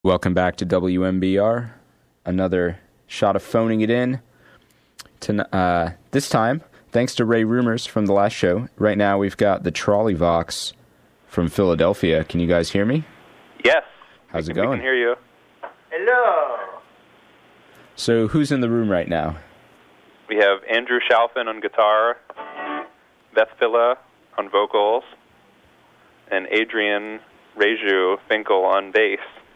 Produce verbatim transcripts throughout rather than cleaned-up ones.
Welcome back to W M B R. Another shot of phoning it in. To, uh, this time, thanks to Ray Rumors from the last show. Right now, we've got the Trolley Vox from Philadelphia. Can you guys hear me? Yes. How's it we going? We can hear you. Hello. So, who's in the room right now? We have Andrew Shalfin on guitar, Beth Villa on vocals, and Adrian Reju Finkel on bass.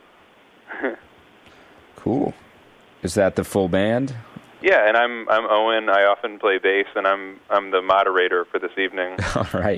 Cool. Is that the full band? Yeah, and I'm I'm Owen. I often play bass, and I'm I'm the moderator for this evening. All right.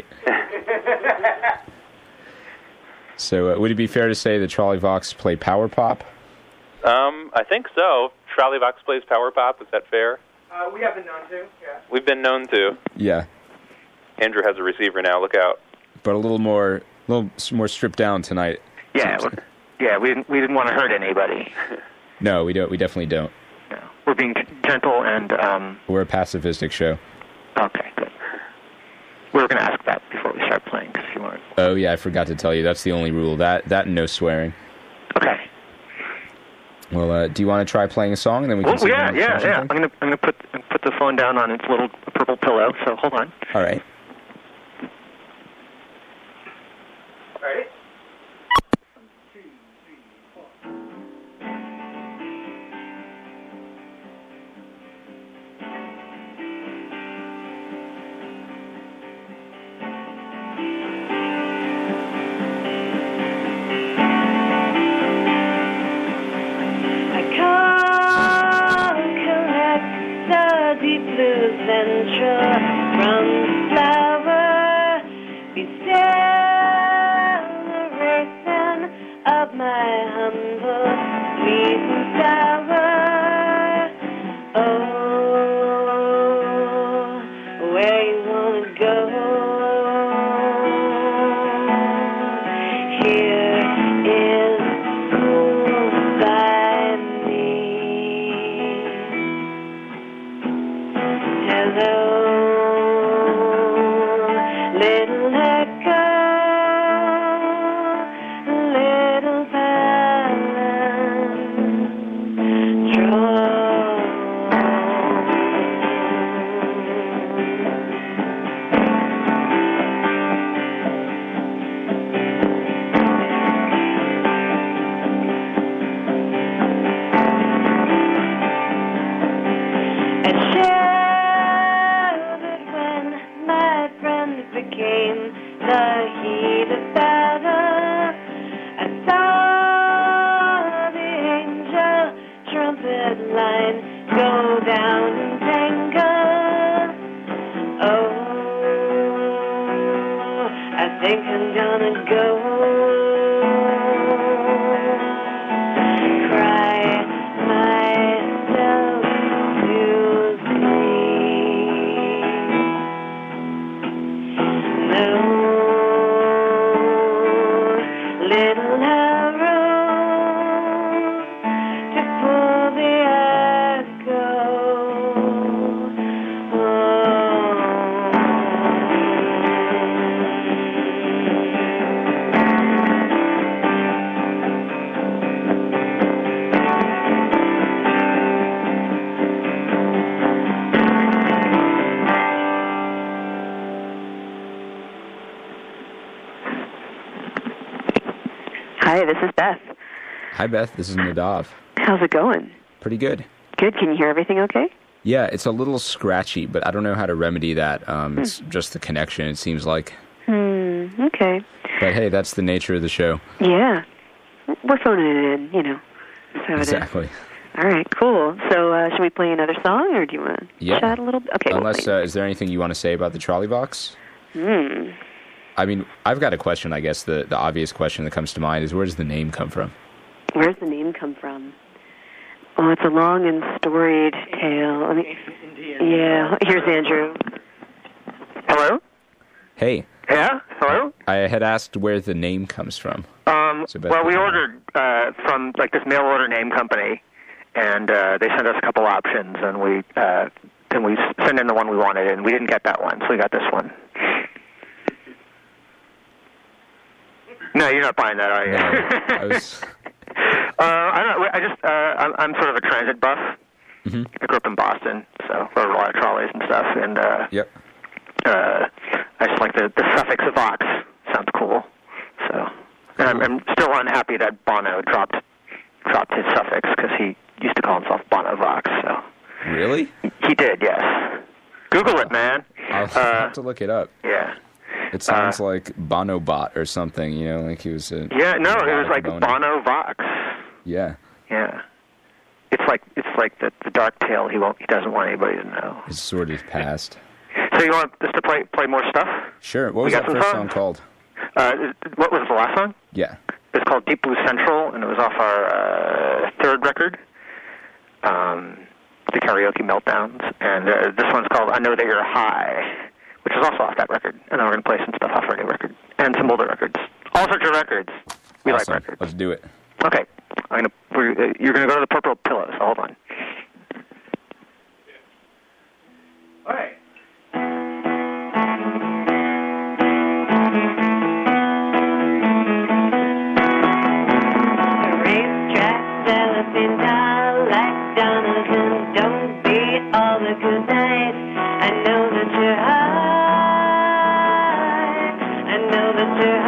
So, uh, would it be fair to say the Trolley Vox play power pop? Um, I think so. Trolley Vox plays power pop. Is that fair? Uh, we have been known to, yeah. We've been known to. Yeah. Andrew has a receiver now. Look out. But a little more, a little more stripped down tonight. Yeah, we're, yeah. We didn't we didn't want to hurt anybody. No, we don't. We definitely don't. No. We're being gentle and. Um, We're a pacifistic show. Okay, good. We were going to ask that before we start playing, because you weren't. Oh yeah, I forgot to tell you. That's the only rule. That that and no swearing. Okay. Well, uh, do you want to try playing a song, and then we can? Oh see yeah, yeah, yeah. I'm gonna I'm gonna put put the phone down on its little purple pillow. So hold on. All right. Ready? Venture from the flower, be still the racing of my humble sweet and sour. Oh, where you wanna go? Here is cool by me. Hello, little echo, little balance, draw. And became the heat of battle. I saw the angel trumpet line go down in tango. Oh, I think I'm gonna go cry myself to little arrow to pull the echo. Oh. Hi, this is Beth. Hi, Beth. This is Nadav. How's it going? Pretty good. Good. Can you hear everything okay? Yeah, it's a little scratchy, but I don't know how to remedy that. Um, hmm. It's just the connection, it seems like. Hmm, okay. But hey, that's the nature of the show. Yeah. We're phoning it in, you know. That's how Exactly. it is. All right, cool. So uh, should we play another song, or do you want to Yeah. chat a little bit? Okay. Unless, we'll uh, is there anything you want to say about the Trolley Vox? Hmm. I mean, I've got a question, I guess. The, the obvious question that comes to mind is, where does the name come from? Where's the name come from? Oh, it's a long and storied tale. I mean, yeah, here's Andrew. Hello? Hey. Yeah? Hello? I had asked where the name comes from. Um, So Beth well, we can- ordered uh, from like this mail order name company, and uh, they sent us a couple options, and we uh, and we sent in the one we wanted, and we didn't get that one, so we got this one. No, you're not buying that, are you? No, I was... I just uh, I'm, I'm sort of a transit buff. Mm-hmm. I grew up in Boston, so there were a lot of trolleys and stuff. And uh, Yep. uh, I just like the, the suffix Vox. Sounds cool. So, and I'm, I'm still unhappy that Bono dropped dropped his suffix because he used to call himself Bono Vox. So. Really? He did, yes. Google it, man. I'll Uh, have to look it up. yeah. It sounds uh, like Bonobot or something, you know, like he was a... Yeah, no, it was like Bono. Bono Vox. Yeah. Yeah. It's like it's like the, the dark tale he won't he doesn't want anybody to know. His sordid past. So you want us to play play more stuff? Sure. What We was got that some first songs? song called? Uh, what was the last song? Yeah. It's called Deep Blue Central, and it was off our uh, third record, um, the Karaoke Meltdowns. And uh, this one's called I Know That You're High, which is also off that record. And then we're going to play some stuff off our new record and some older records. All sorts of records. We Awesome. like records. Let's do it. Okay. I'm gonna, we're, uh, you're going to go to the Purple Pillow, so hold on. All right. Racetrack, elephant eye, like Donovan, don't be all the good nights. I know that you're high. I know that you're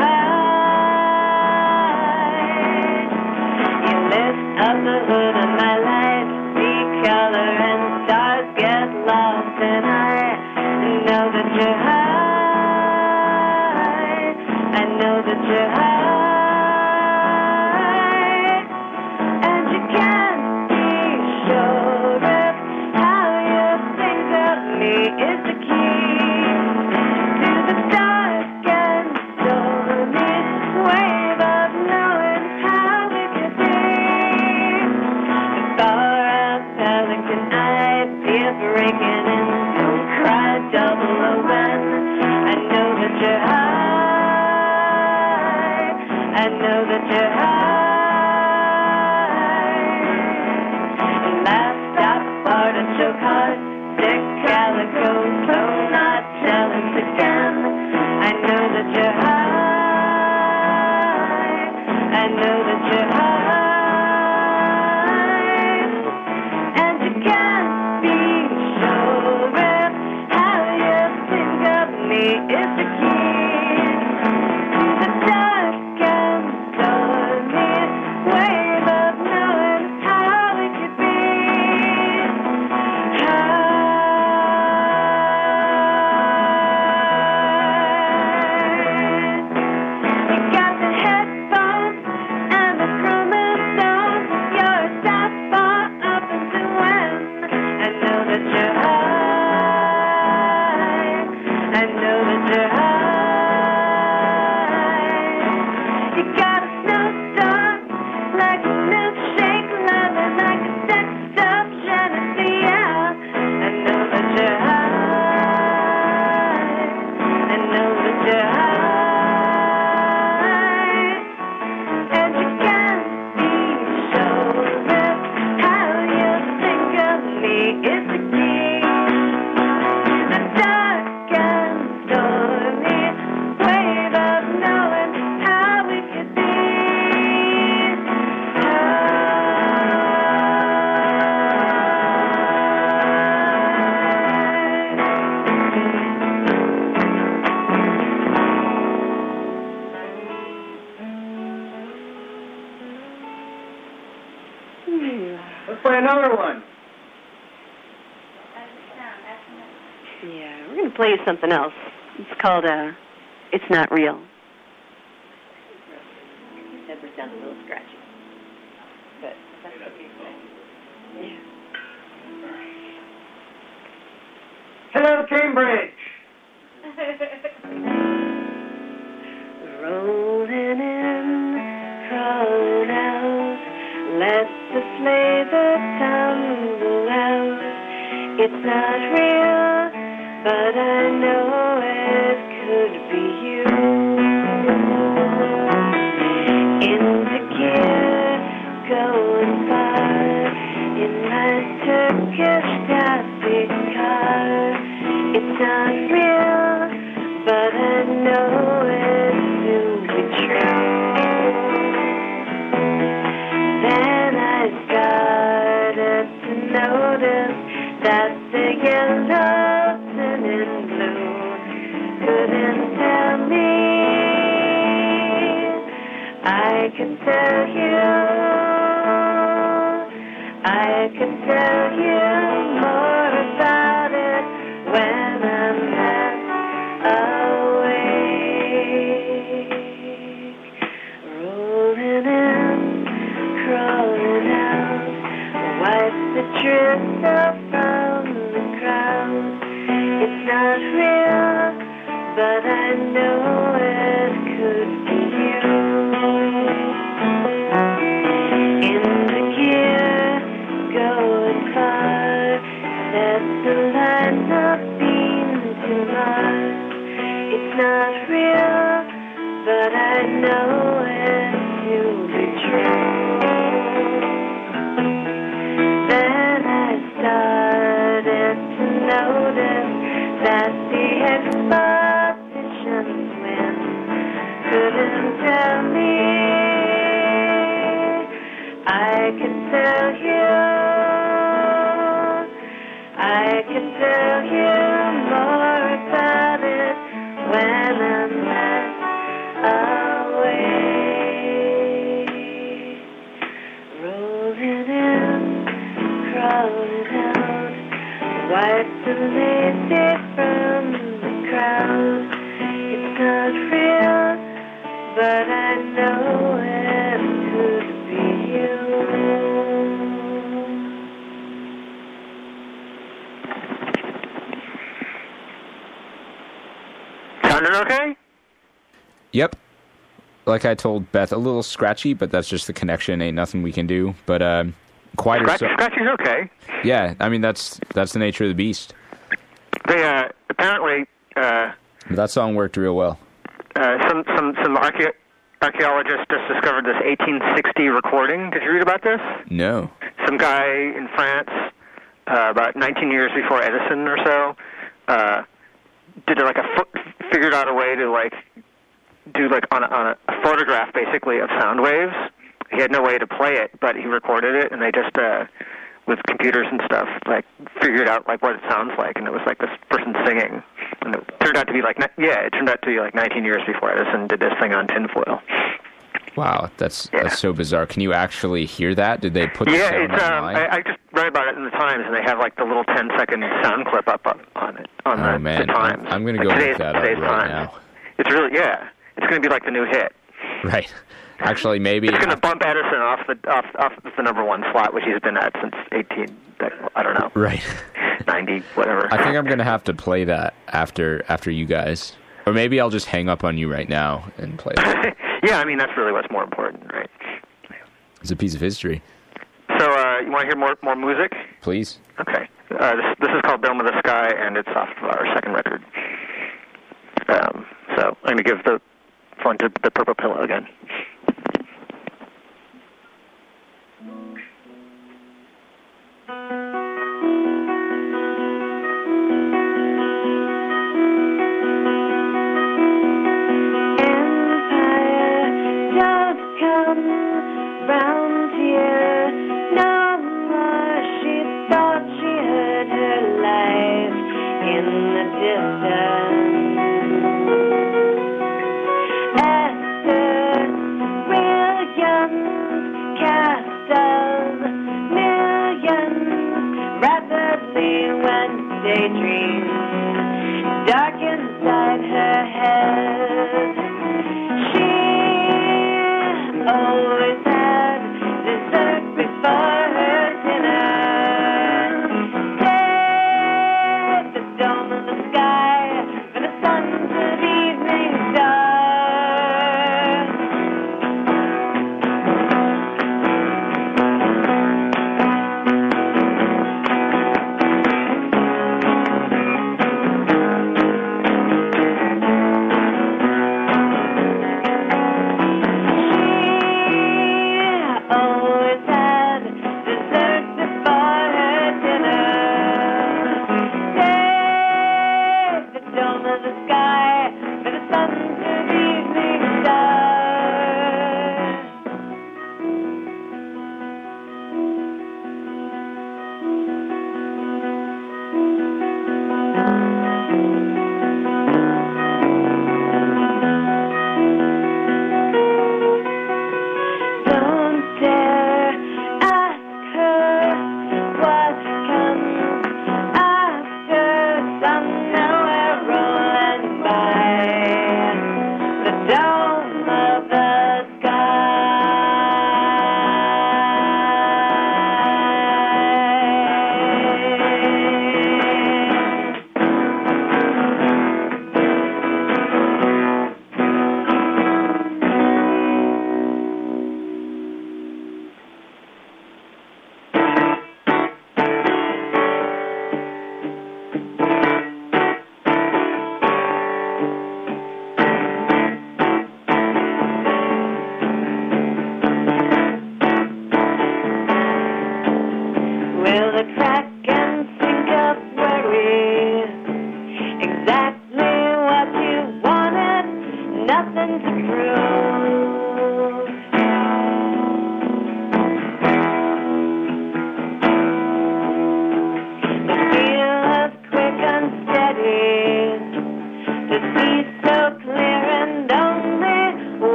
high. You lift up the hood of my life, see color and stars get lost, and I know that you're high. I know that you're high. And you can't be sure if how you think of me is the key to the dark and stormy wave of knowing how we could be. For a pelican I'd be breaking in, don't cry double O when I know that you're high. I know that you're high. Last stop, artichoke heart, thick calico, so not jealous again. I know that you're high. I know that you're high. And you can't be sure if how you think of me is the key to the dark and stormy wave of knowing how it could be. You got the headphones and the chromosomes. You're a step far up into when I know that you're high. I know that you're high. You got a snowstorm like a milkshake, loving like a sex of Genesee. I know that you're high. I know that you're high. And you can't be sure if how you think of me is the key to the dark and stormy wave of knowing how we could be. Let's play another one. Yeah, we're going to play you something else. It's called, uh, It's Not Real. That sounds a little scratchy. But that's what you say. Yeah. Hello, Cambridge. Rolling in, crawling out, let the flavor tumble out. It's not real, but I know it could be you. Into gear, going far, in my Turkish Gothic car. It's not real, but I know it to be true. Then I started to notice that the yellow turning blue couldn't tell me. I could tell you, I could tell you more about it when I'm not awake. Rolling in, crawling out, wipe the drift up from the crowd. It's not real, but I know it could be you. In the gear, going far, that's the line of being to Mars. It's not real, but I know it to be true. Then I started to notice that the expedition's wind couldn't tell me. I could tell you, I could tell you more about it when I'm not awake. Rolling in, crawling out, wipe the lady from the crowd. It's not real, but I know it could be you. Sounded okay? Yep. Like I told Beth, a little scratchy, but that's just the connection. Ain't nothing we can do. But uh, quite Scratch, so. Scratchy's okay. Yeah, I mean that's that's the nature of the beast. They uh, apparently uh, That song worked real well. uh, some some some archae- archaeologists just discovered this eighteen sixty recording. Did you read about this? No. Some guy in France, uh, about nineteen years before Edison or so, uh, did like a fo- figured out a way to like do like on a, on a, a photograph basically of sound waves. He had no way to play it, but he recorded it, and they just uh, with computers and stuff like figured out like what it sounds like, and it was like this person singing, and it turned out to be like yeah, it turned out to be like nineteen years before Edison did this thing on tinfoil. Wow, that's Yeah. that's so bizarre. Can you actually hear that? Did they put the Yeah, sound it's um, online? I, I just read about it in the Times, and they have like the little ten second sound clip up on, on it on Oh, the, man. the Times. I'm gonna Like go look today's, that up today's right Times. now. It's really yeah, it's going to be like the new hit. Right. Actually, maybe. It's going to bump Edison off the off off the number one slot, which he's been at since eighteen. I don't know. Right. ninety, whatever. I think I'm gonna have to play that after after you guys, or maybe I'll just hang up on you right now and play it. Yeah, I mean that's really what's more important, right? It's a piece of history. So uh, you want to hear more more music? Please. Okay. Uh, this this is called Dome of the Sky, and it's off of our second record. Um, so I'm gonna give the phone to the Purple Pillow again. Esther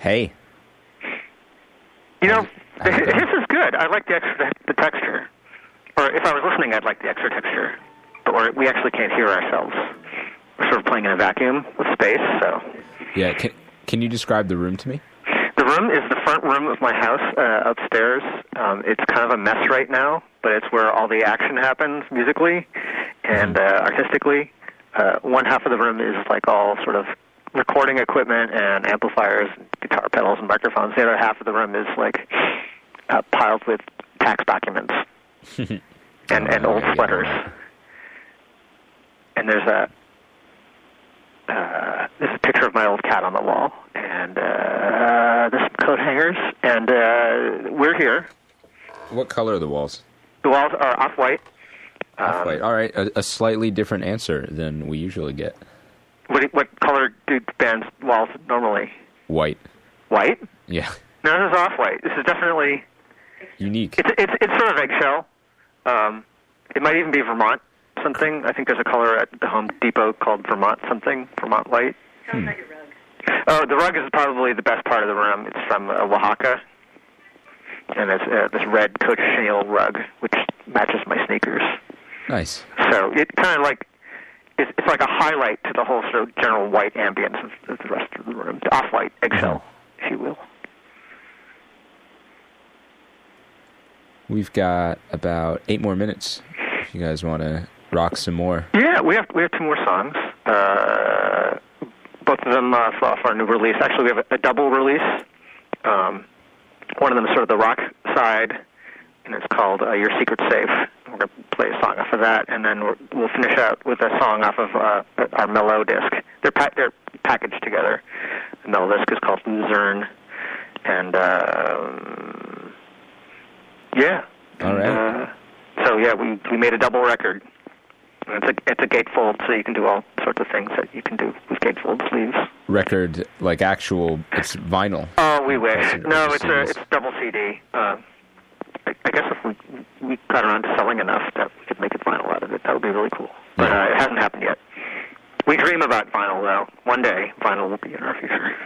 Hey. You know, I- I- his is good. I like the extra the texture. Or if I was listening, I'd like the extra texture. But we're, we actually can't hear ourselves. We're sort of playing in a vacuum with space, so... Yeah, can, can you describe the room to me? The room is the front room of my house uh, upstairs. Um, it's kind of a mess right now, but it's where all the action happens musically and uh, artistically. Uh, one half of the room is like all sort of recording equipment and amplifiers, guitar pedals and microphones. The other half of the room is like uh, piled with tax documents and, and Oh, old yeah. sweaters. And there's a uh, there's a picture of my old cat on the wall, and uh, there's some coat hangers, and uh, we're here. What color are the walls? The walls are off-white. Off-white. Um, All right, a, a slightly different answer than we usually get. what, what color do bands' walls normally? White. White? Yeah. No, this is off-white. This is definitely... Unique. It's it's it's sort of eggshell. Um, it might even be Vermont something. I think there's a color at the Home Depot called Vermont something, Vermont White. Sounds like a rug. Oh, the rug is probably the best part of the room. It's from uh, Oaxaca, and it's uh, this red cochineal rug, which matches my sneakers. Nice. So it kind of like it's, it's like a highlight to the whole sort of general white ambience of, of the rest of the room, the off-white eggshell, if you will. We've got about eight more minutes. If you guys want to rock some more. Yeah, we have we have two more songs. Uh, both of them uh, off our new release. Actually, we have a, a double release. Um, one of them is sort of the rock side, and it's called uh, Your Secret Safe. We're going to play a song off of that, and then we're, we'll finish out with a song off of uh, our mellow disc. They're pa- they're packaged together. The mellow disc is called Luzerne, and um, yeah. All right. Uh, so yeah, we we made a double record. And It's a it's a gatefold, so you can do all sorts of things that you can do with gatefold sleeves. Record, like actual, it's vinyl. Oh, we wish. That's a- No, that's it's a a C it's double C D. Uh, I, I guess if we we got around to selling enough that we could make it vinyl out of it, that would be really cool. But uh, it hasn't happened yet. We dream about vinyl, though. One day, vinyl will be in our future.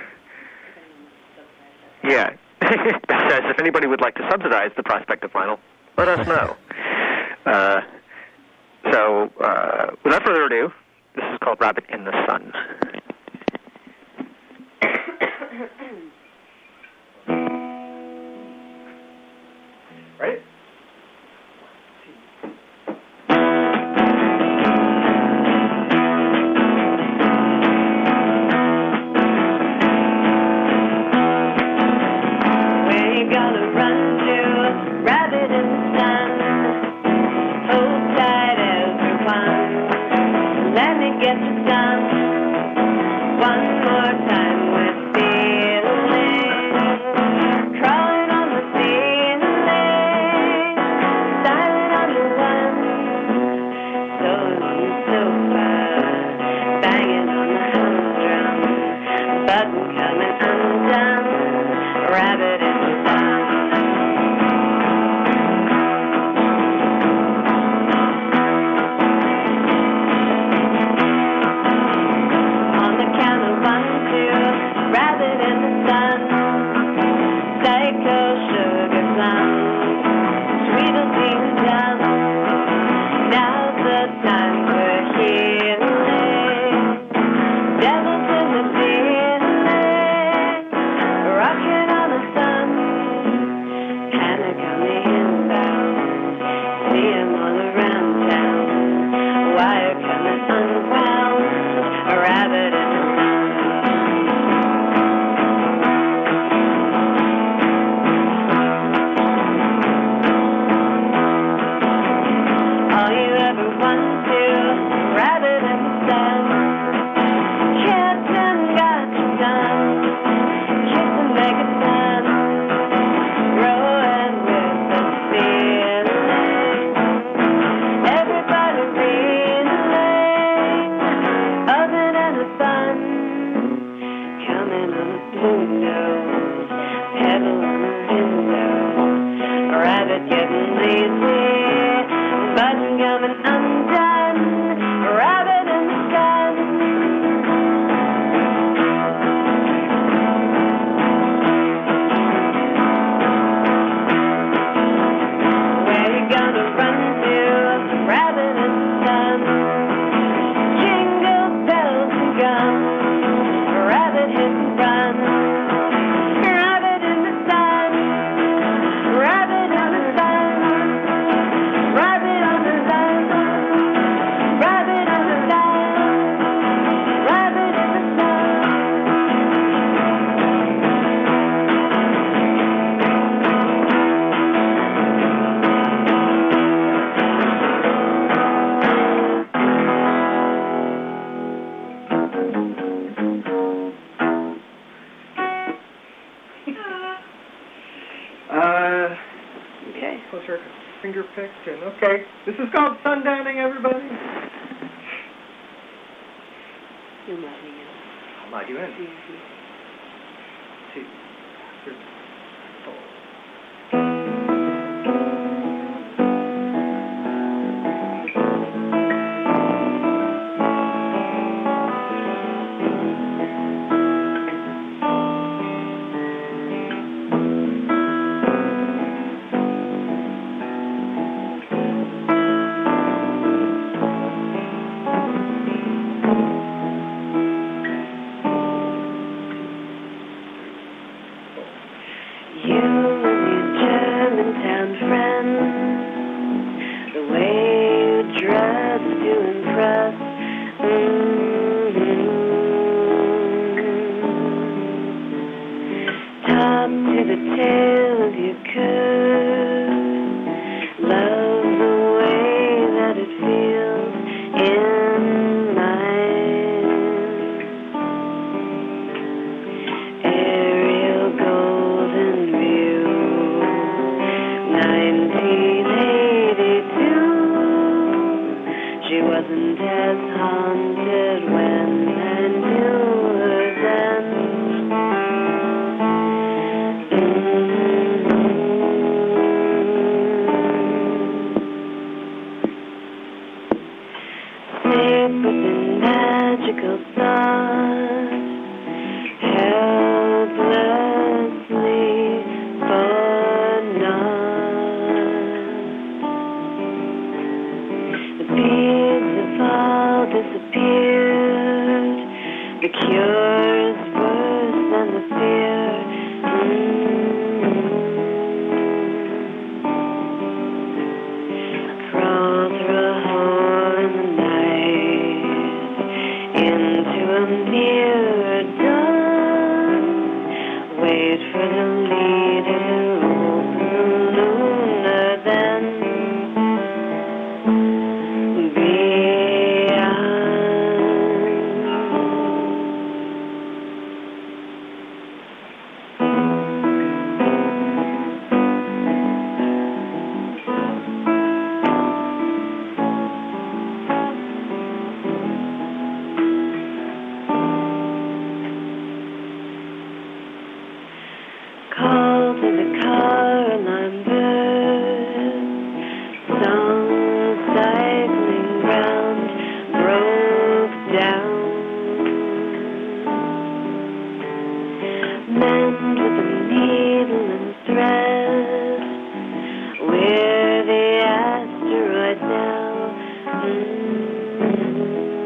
Yeah. That says if anybody would like to subsidize the prospect of vinyl, let us know. uh, so, uh, without further ado, this is called Rabbit in the Sun. Right? Where you gonna run to? Rabbit in the sun. Hold tight, everyone. Let me get you done. One more time with feeling. Crawling on the ceiling. Silent on the one. So long, so far. Banging on the humdrum. Button coming undone. Rabbit in the sun. On the count of one, two, rabbit in the sun. Psycho sugar plum. Tweedledee dum. Now's the time for healing. Devils in the ceiling. Rocking on the sun. Panic on the inbound. See 'em all around town. Wire coming unwound. A rabbit in the sun. All you ever want to, rabbit in the sun. Captain got you done. Kiss and make it fun. Rowing with the feeling. Everybody reeling. Oven and the sun. Coming on the blue nose. Pedal on the window. Rabbit getting lazy. Button coming undone. Rabbit in the sun. are finger picked. And okay, this is called sundowning, everybody. You'll let me in. I'll let you in. Two, three, four. You and your Germantown friends, the way you dress to impress. Mm-hmm. Top to the tail of your curve, love the way that it feels in mine. Aerial golden view, nineteen eighty-two. She wasn't as haunted when I knew her then. Sleep with the magical thought, helplessly but not. The beads have all disappeared. The cure's worse than the fear. Mm. Crawl through a hole in the night into a mirror dawn. Wait for the leader to open the lunar, then call to the Caroline bird, song cycling round, broke down. Mend with the needle and thread, we're the asteroid now. Mm.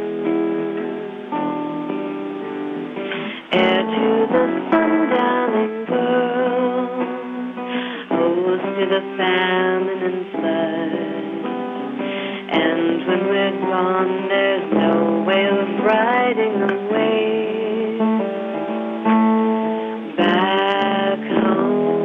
Heir to the sundowning world, host to the famine and flood. And when we're gone, there's no way of riding away back home.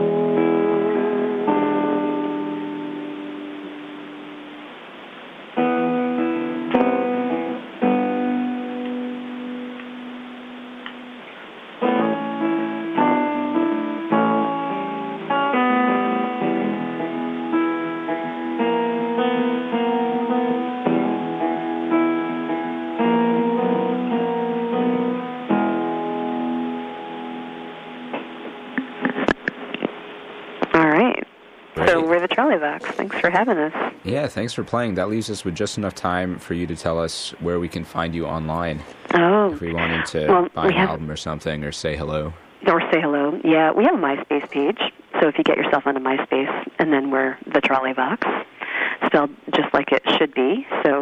All right. So Great. we're the Trolleyvox. Thanks for having us. Yeah, thanks for playing. That leaves us with just enough time for you to tell us where we can find you online Oh, if we wanted to Well, buy we an have- album or something or say hello. or say hello. Yeah, we have a MySpace page. So if you get yourself onto MySpace, and then we're the Trolleyvox, spelled just like it should be. So,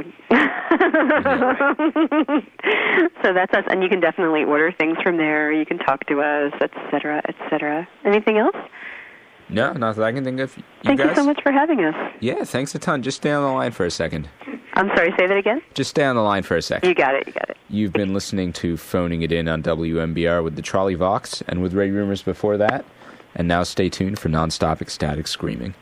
so that's us. And you can definitely order things from there. You can talk to us, et cetera, et cetera. Anything else? No, not that I can think of. You Thank guys? you so much for having us. Yeah, thanks a ton. Just stay on the line for a second. I'm sorry, say that again? Just stay on the line for a second. You got it, you got it. You've been listening to Phoning It In on W M B R with the Trolleyvox and with Ray Rumors before that. And now stay tuned for nonstop ecstatic screaming.